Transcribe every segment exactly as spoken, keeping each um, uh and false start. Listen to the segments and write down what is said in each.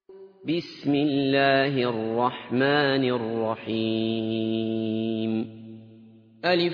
بسم الله الرحمن الرحيم ألف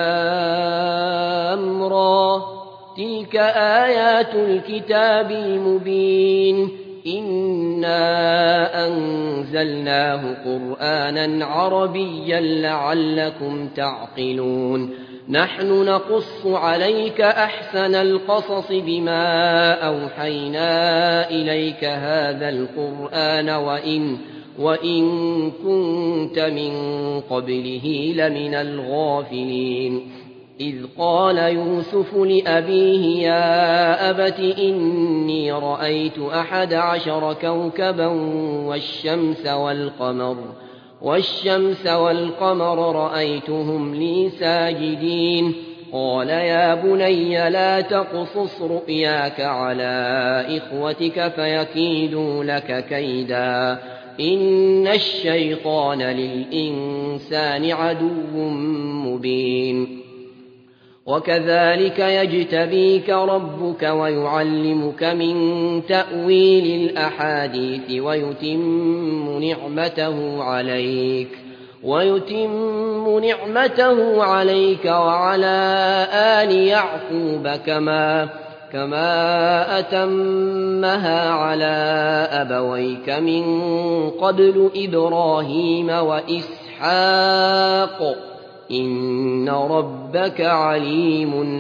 لام را تلك آيات الكتاب المبين إنا أنزلناه قرآنا عربيا لعلكم تعقلون نحن نقص عليك أحسن القصص بما أوحينا إليك هذا القرآن وإن, وإن كنت من قبله لمن الغافلين إذ قال يوسف لأبيه يا أبت إني رأيت أحد عشر كوكبا والشمس والقمر والشمس والقمر رأيتهم لي ساجدين قال يا بني لا تقصص رؤياك على إخوتك فيكيدوا لك كيدا إن الشيطان للإنسان عدو مبين وكذلك يجتبيك ربك ويعلمك من تأويل الأحاديث ويتم نعمته عليك ويتم نعمته عليك وعلى آل يعقوب كما كما أتمها على أبويك من قبل إبراهيم وإسحاق إن ربك عليم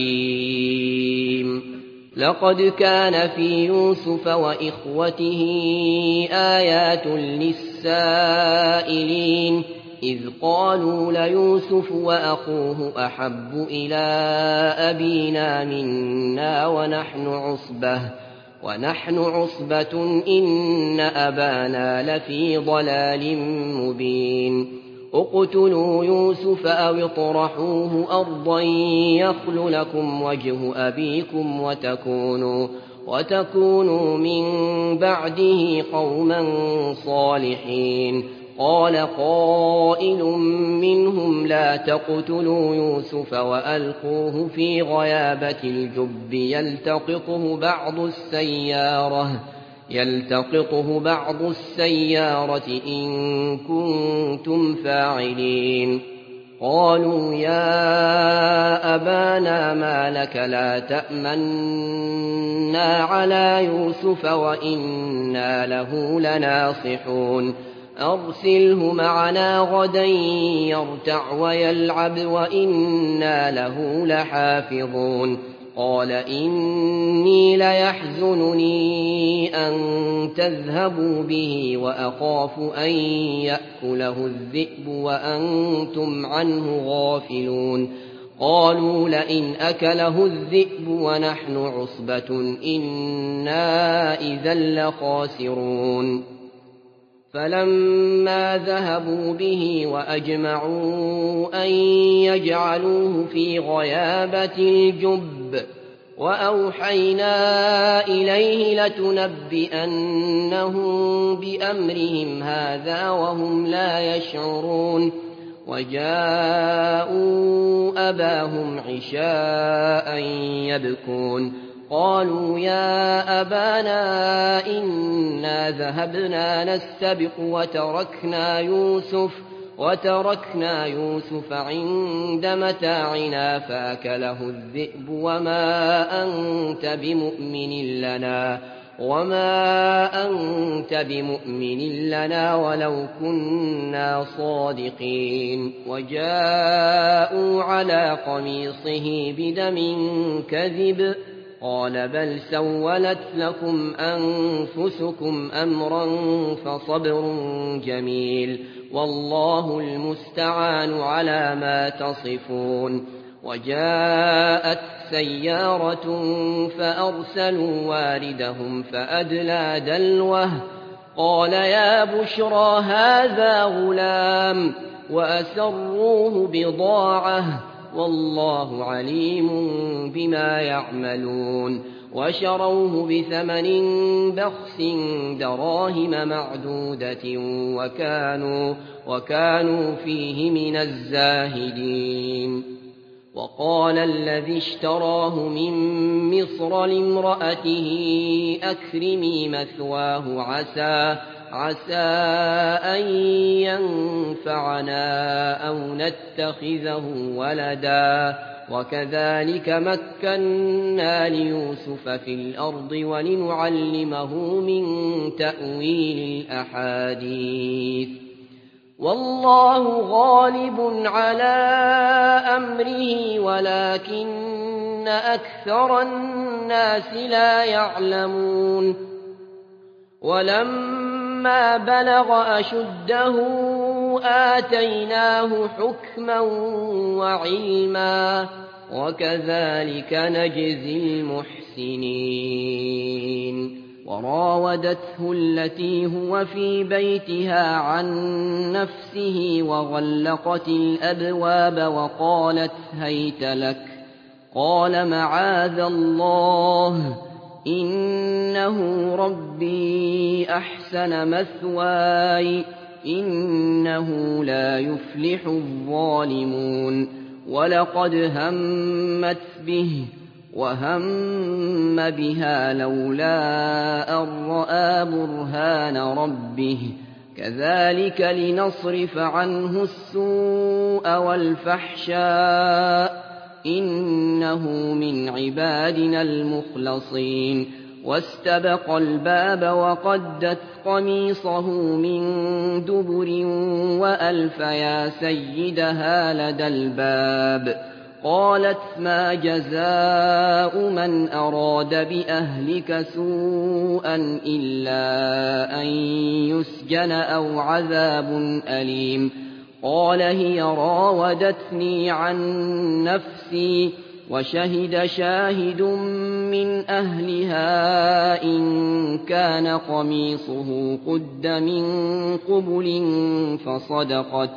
حكيم لقد كان في يوسف وإخوته آيات للسائلين إذ قالوا ليوسف وأخوه أحب إلى أبينا منا ونحن عصبة ونحن عصبة إن أبانا لفي ضلال مبين اقتلوا يوسف أو اطرحوه أرضا يخل لكم وجه أبيكم وتكونوا, وتكونوا من بعده قوما صالحين قال قائل منهم لا تقتلوا يوسف وألقوه في غيابة الجب يلتقطه بعض السيارة يلتقطه بعض السيارة إن كنتم فاعلين قالوا يا أبانا ما لك لا تأمنا على يوسف وإنا له لناصحون أرسله معنا غدا يرتع ويلعب وإنا له لحافظون قال إني ليحزنني أن تذهبوا به وأخاف أن يأكله الذئب وأنتم عنه غافلون قالوا لئن أكله الذئب ونحن عصبة إنا إذا لخاسرون فلما ذهبوا به وأجمعوا أن يجعلوه في غيابة الجب وأوحينا إليه لتنبئنهم بأمرهم هذا وهم لا يشعرون وجاءوا أباهم عشاء يبكون قالوا يا أبانا إنا ذهبنا نستبق وتركنا يوسف وتركنا يوسف عند متاعنا فأكله الذئب وما أنت بمؤمن لنا وما أنت بمؤمن لنا ولو كنا صادقين وجاءوا على قميصه بدم كذب قال بل سولت لكم أنفسكم أمرا فصبر جميل والله المستعان على ما تصفون وجاءت سيارة فأرسلوا واردهم فأدلى دلوه قال يا بشرى هذا غلام وأسروه بضاعة والله عليم بما يعملون وشروه بثمن بخس دراهم معدودة وكانوا, وكانوا فيه من الزاهدين وقال الذي اشتراه من مصر لامرأته أكرمي مثواه عسى, عسى أن ينفعنا أو نتخذه ولدا وكذلك مكنا ليوسف في الأرض ولنعلمه من تأويل الأحاديث والله غالب على أمره ولكن أكثر الناس لا يعلمون ولما بلغ أشده آتيناه حكما وعلما وكذلك نجزي المحسنين وراودته التي هو في بيتها عن نفسه وغلقت الأبواب وقالت هيت لك قال معاذ الله إنه ربي أحسن مثواي إنه لا يفلح الظالمون ولقد همت به وهم بها لولا أن رأى برهان ربه كذلك لنصرف عنه السوء والفحشاء إنه من عبادنا المخلصين واستبق الباب وقدت قميصه من دبر وألف يا سيدها لدى الباب قالت ما جزاء من أراد بأهلك سوءا إلا أن يسجن أو عذاب أليم قال هي راودتني عن نفسي وشهد شاهد من أهلها إن كان قميصه قد من قبل فصدقت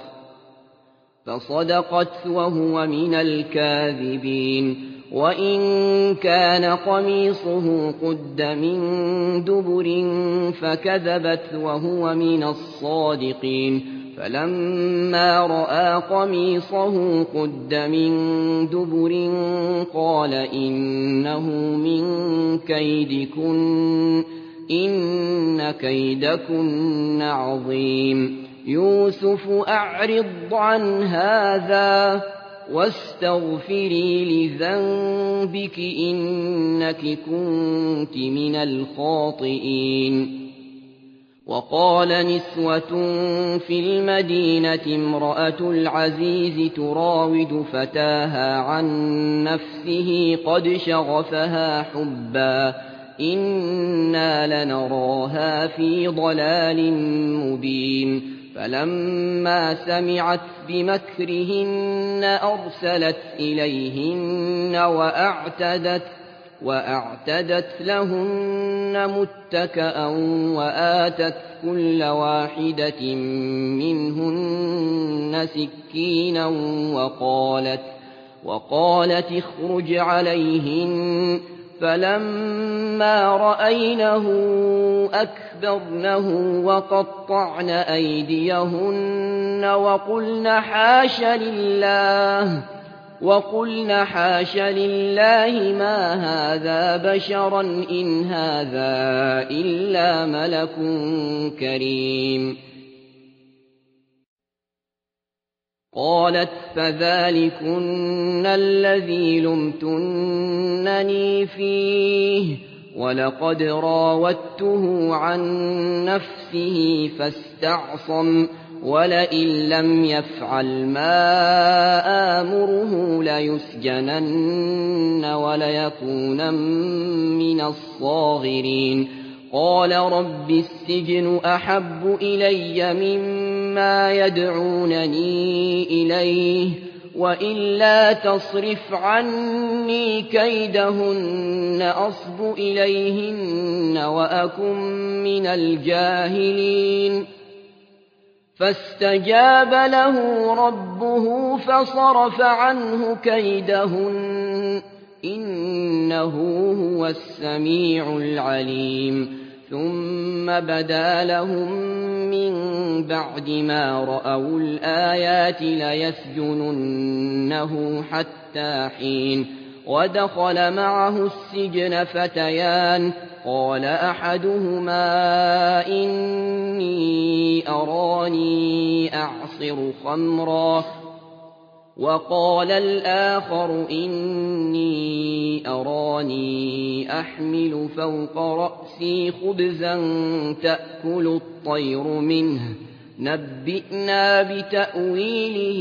فصدقت وهو من الكاذبين وإن كان قميصه قد من دبر فكذبت وهو من الصادقين فلما رأى قميصه قد من دبر قال إنه من كيدكن إن كيدكن عظيم يوسف أعرض عن هذا واستغفري لذنبك إنك كنت من الخاطئين وقال نسوة في المدينة امرأة العزيز تراود فتاها عن نفسه قد شغفها حبا إنا لنراها في ضلال مبين فلما سمعت بمكرهن أرسلت إليهن وأعتدت وأعتدت لهن متكأ وآتت كل واحدة منهن سكينا وقالت وقالت اخرج عليهن فلما رأينه أكبرنه وقطعن أيديهن وقلن حاش لله وقلن حاش لله ما هذا بشرا إن هذا إلا ملك كريم قالت فذلكن الذي لمتنني فيه ولقد راودته عن نفسه فاستعصم ولئن لم يفعل ما آمره ليسجنن وليكونن من الصاغرين قال رب السجن أحب إلي مما يدعونني إليه وإلا تصرف عني كيدهن أصب إليهن وأكن من الجاهلين فاستجاب له ربه فصرف عنه كيدهن إنه هو السميع العليم ثم بدا لهم من بعد ما رأوا الآيات ليسجننه حتى حين ودخل معه السجن فتيان قال أحدهما إني أراني أعصر خمرا وقال الآخر إني أراني أحمل فوق رأسي خبزا تأكل الطير منه نبئنا بتأويله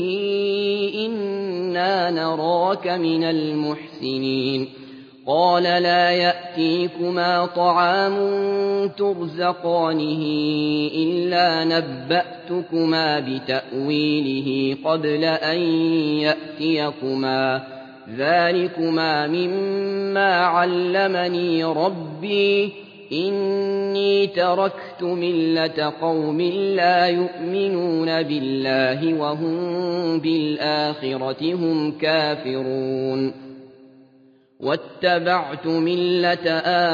إنا نراك من المحسنين قال لا يأتيكما طعام ترزقانه إلا نبأتكما بتأويله قبل أن يأتيكما ذلكما مما علمني ربي إني تركت ملة قوم لا يؤمنون بالله وهم بالآخرة هم كافرون واتبعت ملة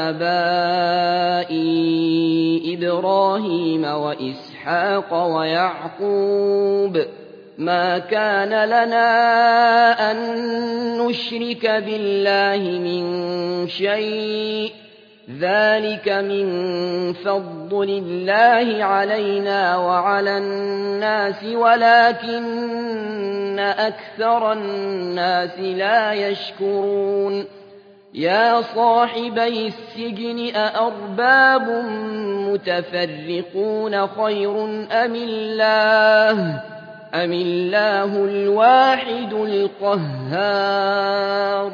آبائي إبراهيم وإسحاق ويعقوب ما كان لنا أن نشرك بالله من شيء ذلك من فضل الله علينا وعلى الناس ولكن أكثر الناس لا يشكرون يا صاحبي السجن أأرباب متفرقون خير أم الله أم الله الواحد القهار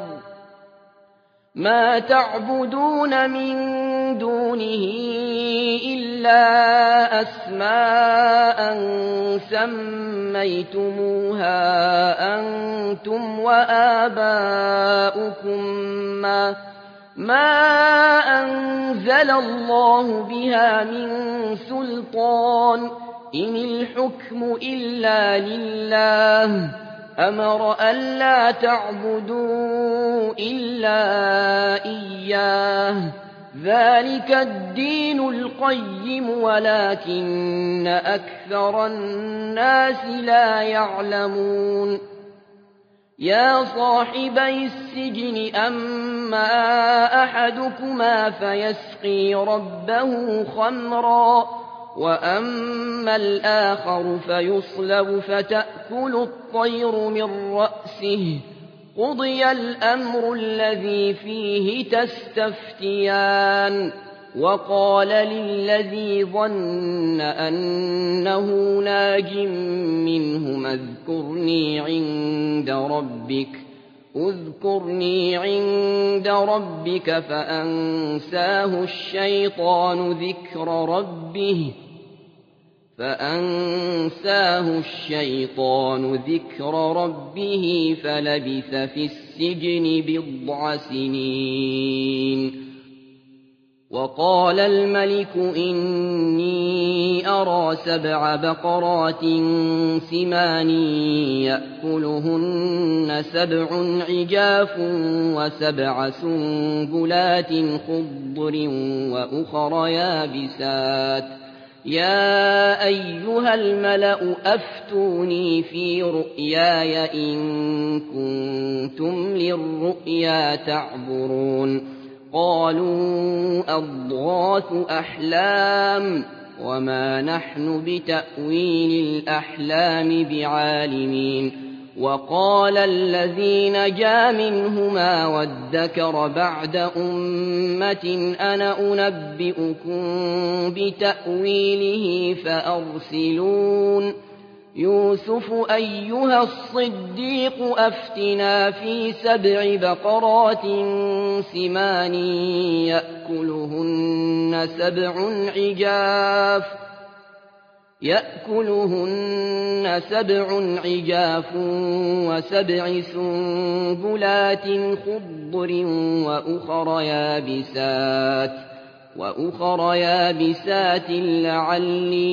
ما تعبدون من دونه إلا أسماء سميتموها أنتم وآباؤكم ما, ما أنزل الله بها من سلطان إن الحكم إلا لله أمر ألا تعبدوا إلا إياه ذلك الدين القيم ولكن أكثر الناس لا يعلمون يا صاحبي السجن أما أحدكما فيسقي ربه خمرا وأما الآخر فيصلب فتأكل الطير من رأسه قضي الأمر الذي فيه تستفتيان وقال للذي ظن أنه ناج منهما اذكرني عند ربك اذكرني عند ربك فأنساه الشيطان ذكر ربه فأنساه الشيطان ذكر ربه فلبث في السجن بضع سنين وقال الملك إني أرى سبع بقرات سمان يأكلهن سبع عجاف وسبع سنبلات خضر وأخر يابسات يا أيها الملأ أفتوني في رؤياي إن كنتم للرؤيا تعبرون قالوا أضغاث أحلام وما نحن بتأويل الأحلام بعالمين وقال الذي نجا منهما وادكر بعد أمة أنا أنبئكم بتأويله فأرسلون يوسف أيها الصديق أفتنا في سبع بقرات سمان يأكلهن سبع عجاف يأكلهن سبع عجاف وسبع سنبلات خضر وأخر يابسات وأخر يابسات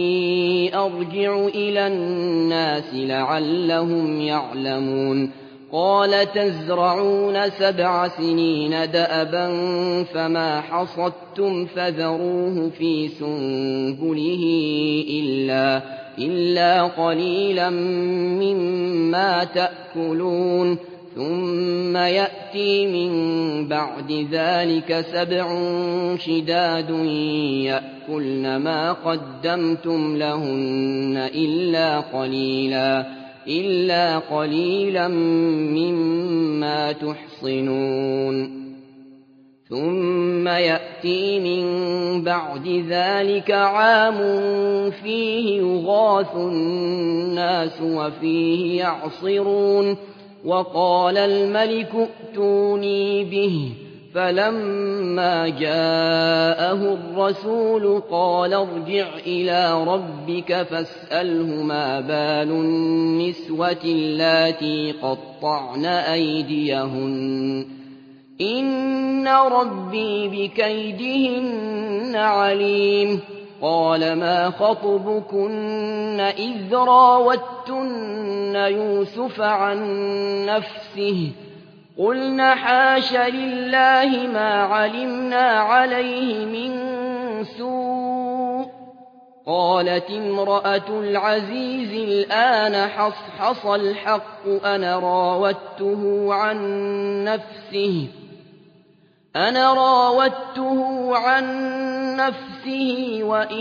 لعلي أرجع إلى الناس لعلهم يعلمون قال تزرعون سبع سنين دأبا فما حصدتم فذروه في سنبله إلا, إلا قليلا مما تأكلون ثم يأتي من بعد ذلك سبع شداد يأكلن ما قدمتم لهن إلا قليلا إلا قليلا مما تحصنون ثم يأتي من بعد ذلك عام فيه يغاث الناس وفيه يعصرون وقال الملك ائتوني به فلما جاءه الرسول قال ارجع إلى ربك فاسأله ما بال النسوة اللاتي قطعن أيديهن إن ربي بكيدهن عليم قال ما خطبكن إذ راوتن يوسف عن نفسه قلنا حاش لله ما علمنا عليه من سوء قالت امرأة العزيز الآن حصحص الحق أنا راودته عن نفسه أنا راودته عن نفسه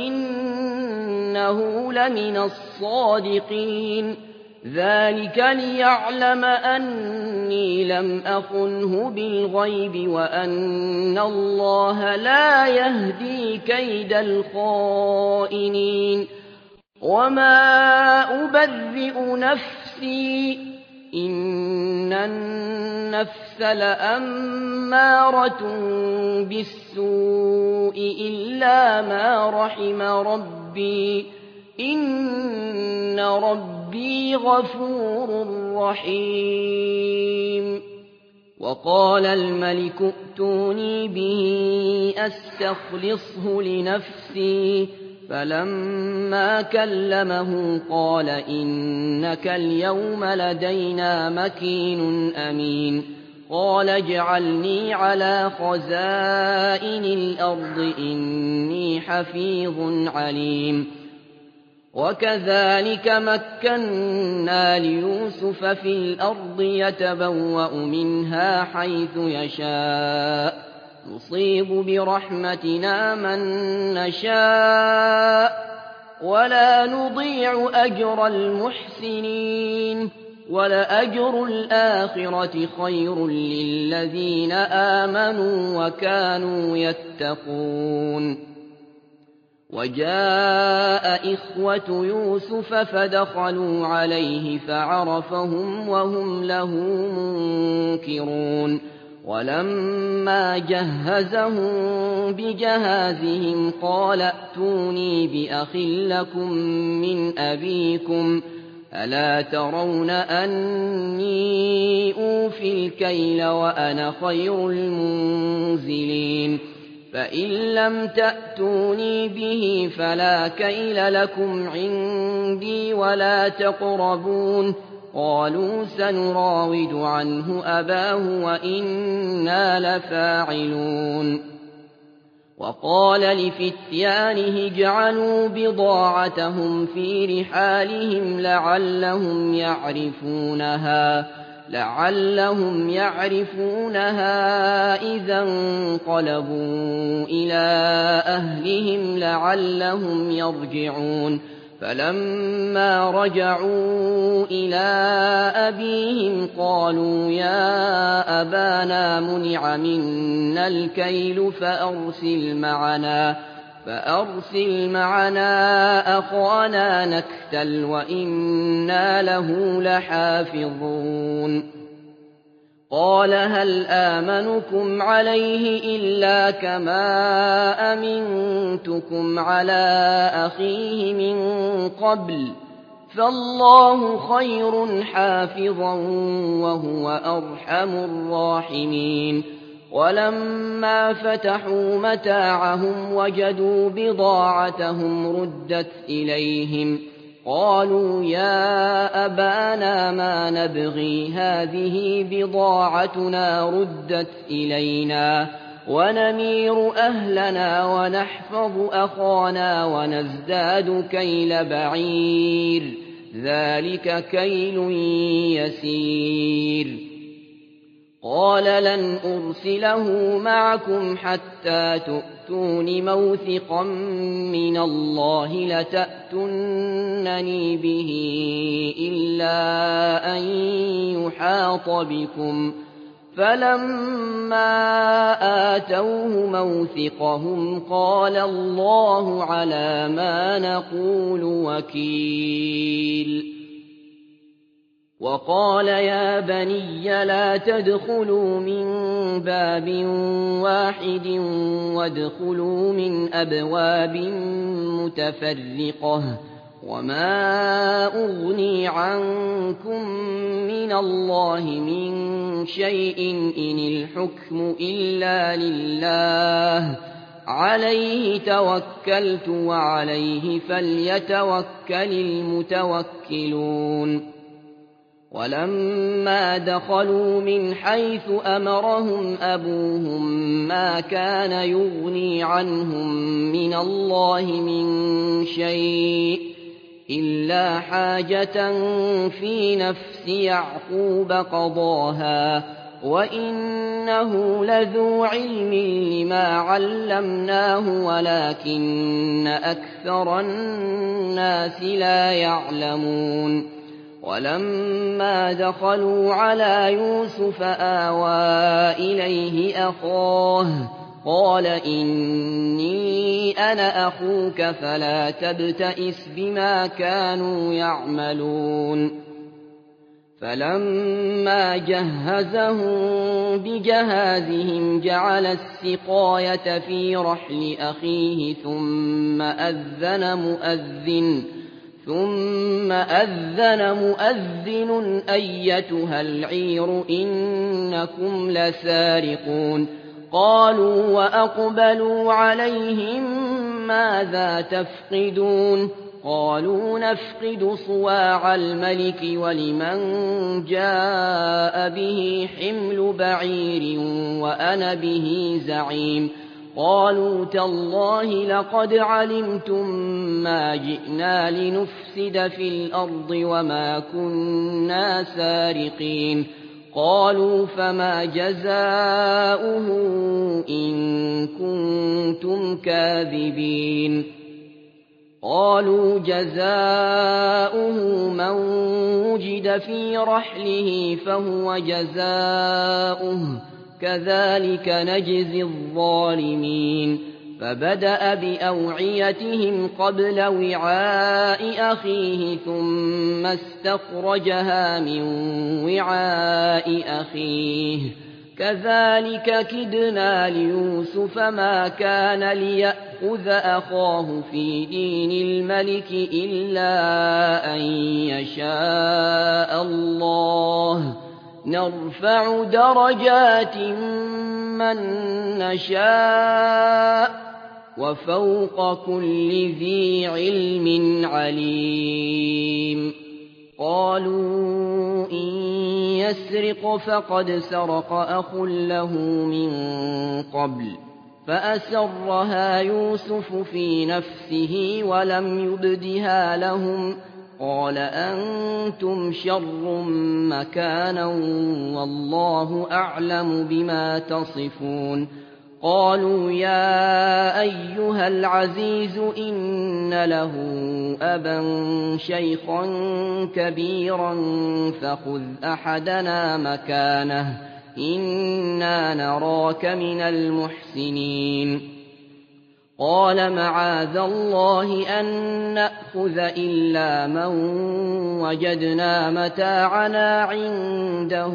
وإنه لمن الصادقين ذلك ليعلم أني لم أخنه بالغيب وأن الله لا يهدي كيد الخائنين وما أبرئ نفسي إن النفس لأمارة بالسوء إلا ما رحم ربي إن ربي غفور رحيم وقال الملك ائتوني به أستخلصه لنفسي فلما كلمه قال إنك اليوم لدينا مكين أمين قال اجعلني على خزائن الأرض إني حفيظ عليم وكذلك مكنا ليوسف في الأرض يتبوأ منها حيث يشاء نصيب برحمتنا من نشاء ولا نضيع أجر المحسنين ولأجر الآخرة خير للذين آمنوا وكانوا يتقون وجاء إخوة يوسف فدخلوا عليه فعرفهم وهم له منكرون ولما جهزهم بجهازهم قال ائتوني بأخ لكم من أبيكم ألا ترون أني أوفي الكيل وأنا خير المنزلين فإن لم تأتوني به فلا كيل لكم عندي ولا تقربون قالوا سنراود عنه أباه وإنا لفاعلون وقال لفتيانه اجعلوا بضاعتهم في رحالهم لعلهم يعرفونها لعلهم يعرفونها إذا انقلبوا إلى أهلهم لعلهم يرجعون فلما رجعوا إلى أبيهم قالوا يا أبانا منع منا الكيل فأرسل معنا فأرسل معنا أخانا نكتل وإنا له لحافظون قال هل آمنكم عليه إلا كما أمنتكم على أخيه من قبل فالله خير حافظا وهو أرحم الراحمين ولما فتحوا متاعهم وجدوا بضاعتهم ردت إليهم قالوا يا أبانا ما نبغي هذه بضاعتنا ردت إلينا ونمير أهلنا ونحفظ أخانا ونزداد كيل بعير ذلك كيل يسير قال لن أرسله معكم حتى تؤتون موثقا من الله لتأتونني به إلا أن يحاط بكم فلما آتوه موثقهم قال الله على ما نقول وكيل وقال يا بني لا تدخلوا من باب واحد وادخلوا من أبواب متفرقة وما أغني عنكم من الله من شيء إن الحكم إلا لله عليه توكلت وعليه فليتوكل المتوكلون ولما دخلوا من حيث أمرهم أبوهم ما كان يغني عنهم من الله من شيء إلا حاجة في نفس يعقوب قضاها وإنه لذو علم لما علمناه ولكن أكثر الناس لا يعلمون ولما دخلوا على يوسف آوى إليه أخاه قال إني أنا أخوك فلا تبتئس بما كانوا يعملون فلما جهزهم بجهازهم جعل السقاية في رحل أخيه ثم أذن مؤذن ثم أذن مؤذن أيتها العير إنكم لسارقون قالوا وأقبلوا عليهم ماذا تفقدون قالوا نفقد صواع الملك ولمن جاء به حمل بعير وأنا به زعيم قالوا تالله لقد علمتم ما جئنا لنفسد في الأرض وما كنا سارقين قالوا فما جزاؤه إن كنتم كاذبين قالوا جزاؤه من وجد في رحله فهو جزاؤه كذلك نجزي الظالمين فبدأ بأوعيتهم قبل وعاء أخيه ثم استخرجها من وعاء أخيه كذلك كدنا ليوسف ما كان ليأخذ أخاه في دين الملك إلا أن يشاء الله نرفع درجات من نشاء وفوق كل ذي علم عليم قالوا إن يسرق فقد سرق أخ له من قبل فأسرها يوسف في نفسه ولم يبدها لهم قال أنتم شر مكانا والله أعلم بما تصفون قالوا يا أيها العزيز إن له أبا شيخا كبيرا فخذ أحدنا مكانه إنا نراك من المحسنين قال معاذ الله أن نأخذ إلا من وجدنا متاعنا عنده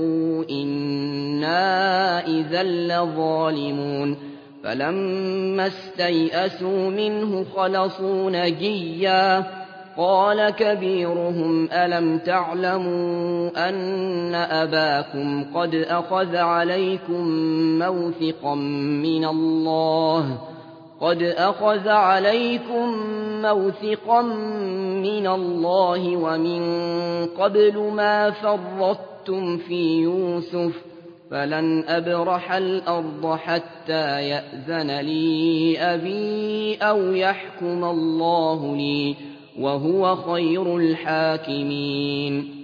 إنا إذا لظالمون فلما استيئسوا منه خلصوا نجيا قال كبيرهم ألم تعلموا أن أباكم قد أخذ عليكم موثقا من الله قد أخذ عليكم موثقا من الله ومن قبل ما فرطتم في يوسف فلن أبرح الأرض حتى يأذن لي أبي أو يحكم الله لي وهو خير الحاكمين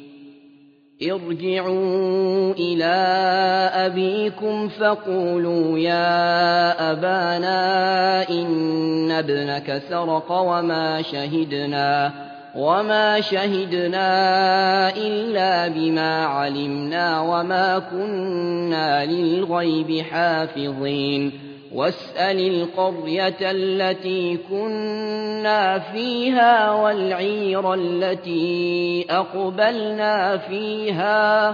ارجعوا إلى أبيكم فقولوا يا أبانا إن ابنك سرق وما شهدنا وما شهدنا إلا بما علمنا وما كنا للغيب حافظين واسأل القرية التي كنا فيها والعير التي أقبلنا فيها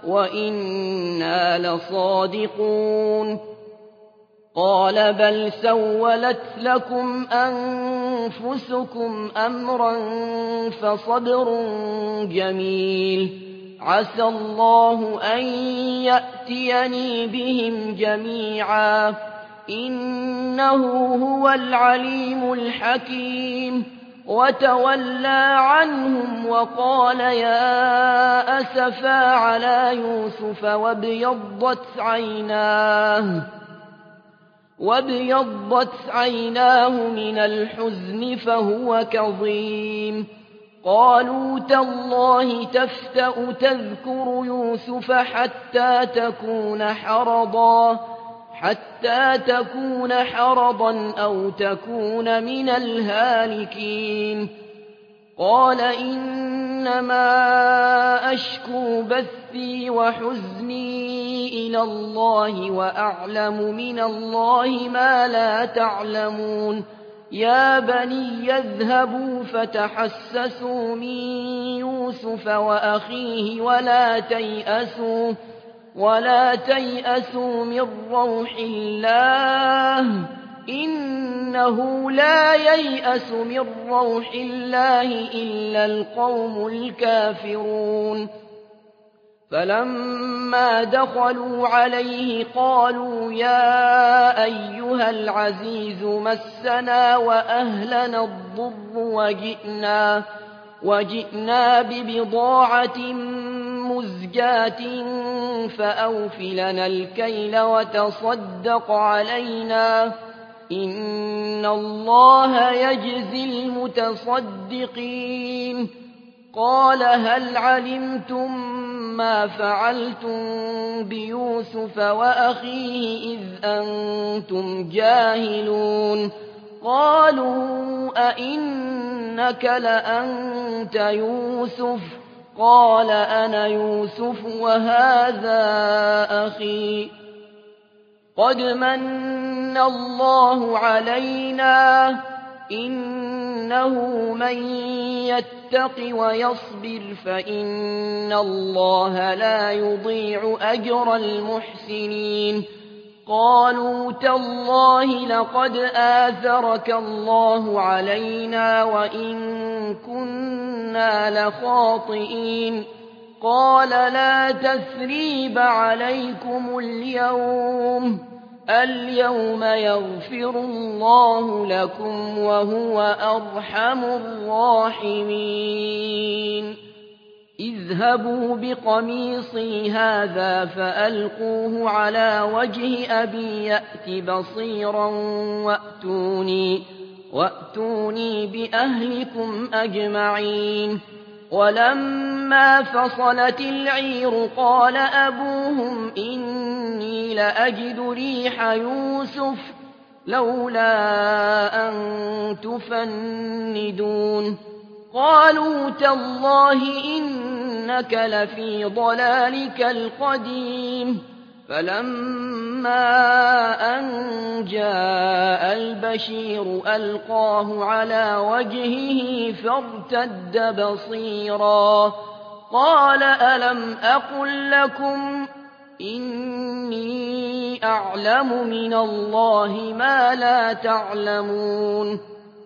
وإنا لصادقون قال بل سولت لكم أنفسكم أمرا فصبر جميل عسى الله أن يأتيني بهم جميعا إنه هو العليم الحكيم وتولى عنهم وقال يا أسفا على يوسف وابيضت عيناه وابيضت عيناه من الحزن فهو كظيم قالوا تالله تفتأ تذكر يوسف حتى تكون حرضا حتى تكون حرضا أو تكون من الهالكين قال إنما أشكو بثي وحزني إلى الله وأعلم من الله ما لا تعلمون يا بني اذهبوا فتحسسوا من يوسف وأخيه ولا تيأسوا ولا تيأسوا من روح الله إنه لا ييأس من روح الله إلا القوم الكافرون فلما دخلوا عليه قالوا يا أيها العزيز مسنا وأهلنا الضر وجئنا, وجئنا ببضاعة مزجاة فأوف لنا الكيل وتصدق علينا إن الله يجزي المتصدقين قال هل علمتم ما فعلتم بيوسف وأخيه إذ أنتم جاهلون قالوا أئنك لأنت يوسف قال أنا يوسف وهذا أخي قد من الله علينا إنه من يتق ويصبر فإن الله لا يضيع أجر المحسنين قالوا تالله لقد آثرك الله علينا وإن كنا لخاطئين قال لا تثريب عليكم اليوم اليوم يغفر الله لكم وهو أرحم الراحمين اذهبوا بقميصي هذا فألقوه على وجه أبي يأت بصيرا وأتوني, وأتوني بأهلكم أجمعين ولما فصلت العير قال أبوهم إني لأجد ريح يوسف لولا أن تفندون قالوا تالله إنك لفي ضلالك القديم فلما أن جاء البشير ألقاه على وجهه فارتد بصيرا قال ألم أقل لكم إني أعلم من الله ما لا تعلمون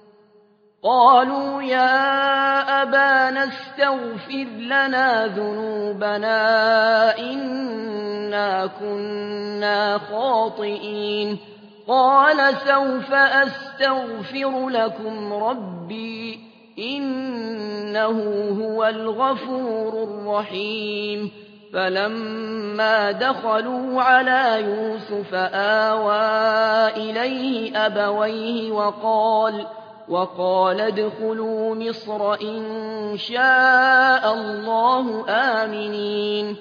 قالوا يا أبانا استغفر لنا ذنوبنا إنا كنا خاطئين قال سوف أستغفر لكم ربي إنه هو الغفور الرحيم فلما دخلوا على يوسف آوى إليه أبويه وقال وقال ادخلوا مصر إن شاء الله آمنين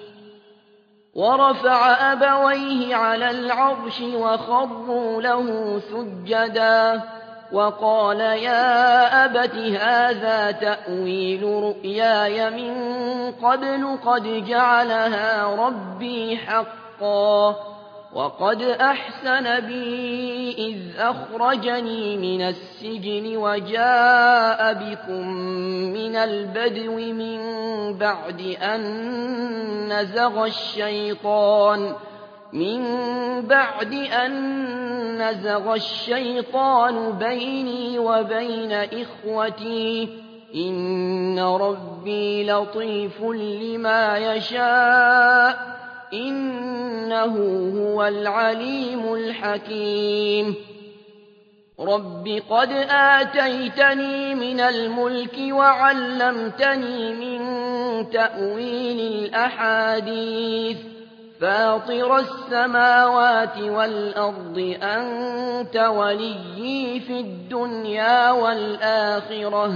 ورفع أبويه على العرش وخروا له سجدا وقال يا أبت هذا تأويل رؤياي من قبل قد جعلها ربي حقا وقد أحسن بي إذ أخرجني من السجن وجاء بكم من البدو من بعد أن نزغ الشيطان من بعد أن نزغ الشيطان بيني وبين إخوتي إن ربي لطيف لما يشاء إنه هو العليم الحكيم رب قد آتيتني من الملك وعلمتني من تأويل الأحاديث فاطر السماوات والأرض أنت وليي في الدنيا والآخرة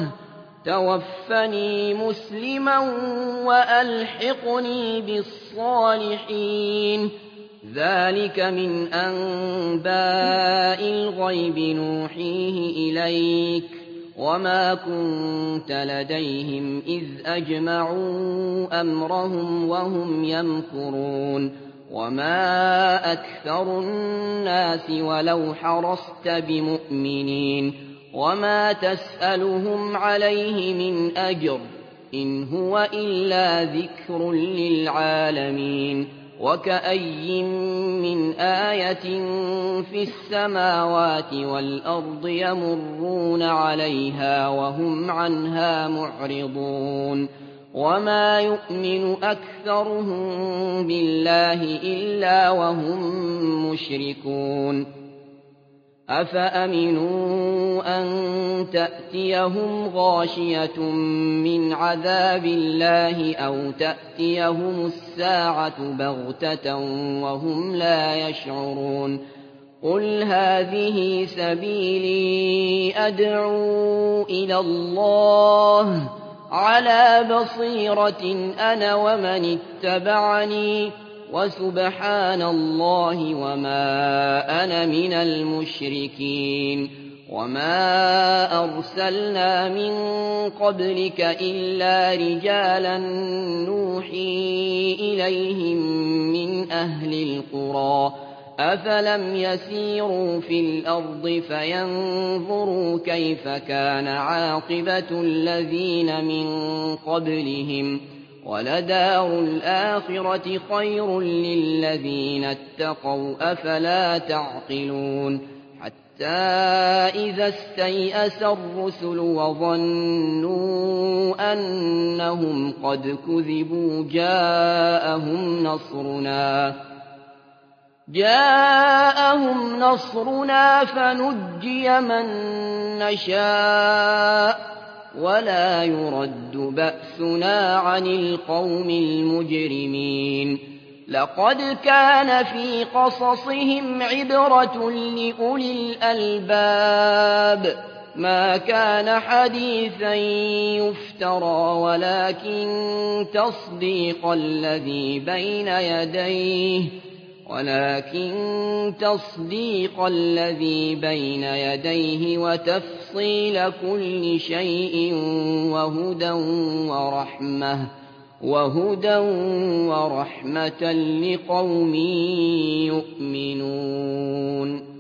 توفني مسلما وألحقني بالصالحين ذلك من أنباء الغيب نوحيه إليك وما كنت لديهم إذ أجمعوا أمرهم وهم يمكرون وما أكثر الناس ولو حرصت بمؤمنين وما تسألهم عليه من أجر إن هو إلا ذكر للعالمين وكأي من آية في السماوات والأرض يمرون عليها وهم عنها معرضون وما يؤمن أكثرهم بالله إلا وهم مشركون أفأمنوا أن تأتيهم غاشية من عذاب الله أو تأتيهم الساعة بغتة وهم لا يشعرون قل هذه سبيلي أدعو إلى الله على بصيرة أنا ومن اتبعني وسبحان الله وما أنا من المشركين وما أرسلنا من قبلك إلا رجالا نوحي إليهم من أهل القرى أفلم يسيروا في الأرض فينظروا كيف كان عاقبة الذين من قبلهم ولدار الآخرة خير للذين اتقوا أفلا تعقلون حتى إذا استيأس الرسل وظنوا أنهم قد كذبوا جاءهم نصرنا جاءهم نصرنا فنجي من نشاء ولا يرد بأسنا عن القوم المجرمين لقد كان في قصصهم عبرة لأولي الألباب ما كان حديثا يفترى ولكن تصديق الذي بين يديه ولكن تصديق الذي بين يديه وتفصيل كل شيء وهدى ورحمة وهدى ورحمة لقوم يؤمنون